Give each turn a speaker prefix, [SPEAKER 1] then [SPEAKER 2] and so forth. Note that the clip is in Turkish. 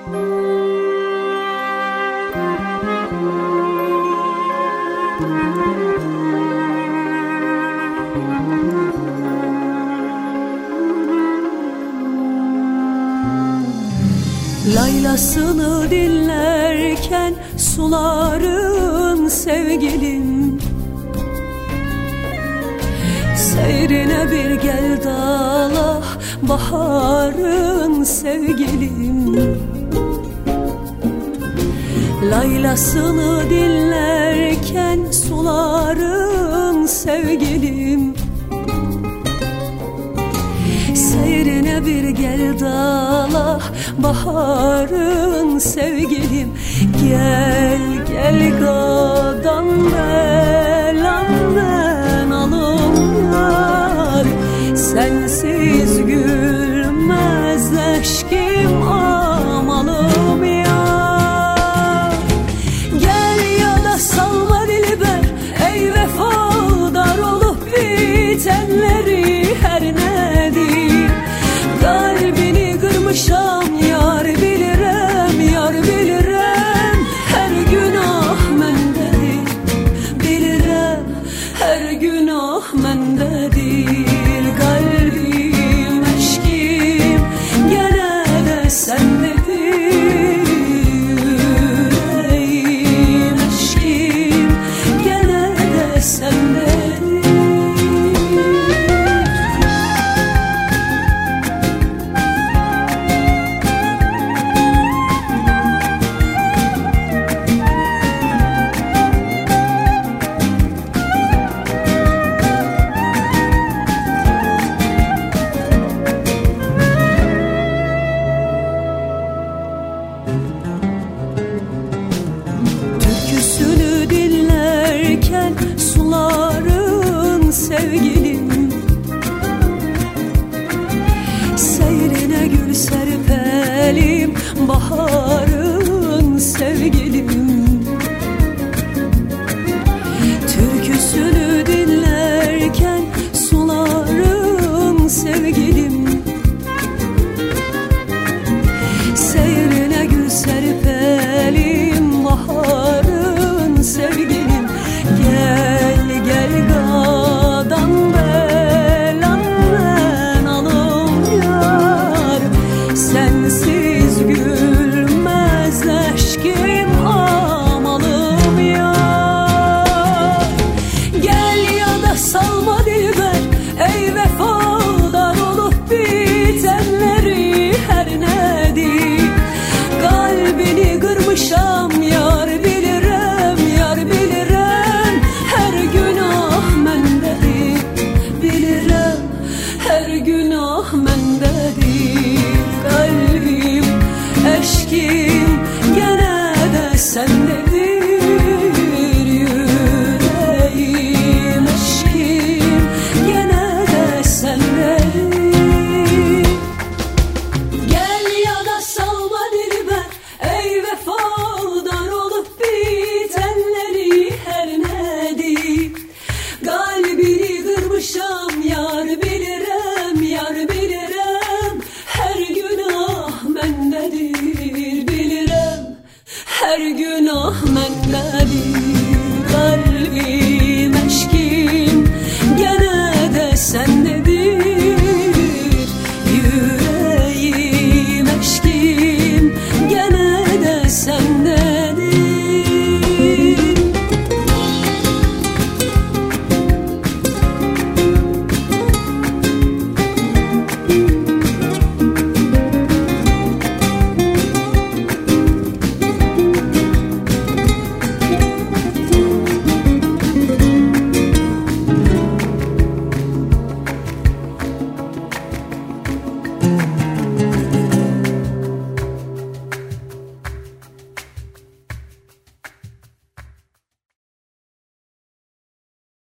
[SPEAKER 1] Laylasını dinlerken suların sevgilim, seyrine bir gel dala baharın sevgilim. Laylasını dinlerken suların sevgilim, seyrine bir gel dala baharın sevgilim. Gel gel gadan belamden alımlar, sensiz gülmez eşkim amalım ya. Gel ya da salma dilber, ey vefadar olup bitenleri her nedir. Kalbini kırmışam yar bilirem, yar bilirem, her günah mendedir. Bilirem her günah mendedir. Kalbim eşkim gene de sendedir. Yüreğim eşkim gene de sendedir. Türküsünü dinlerken suların sevgilim, seyrine gül serpelim baharın sevgilim.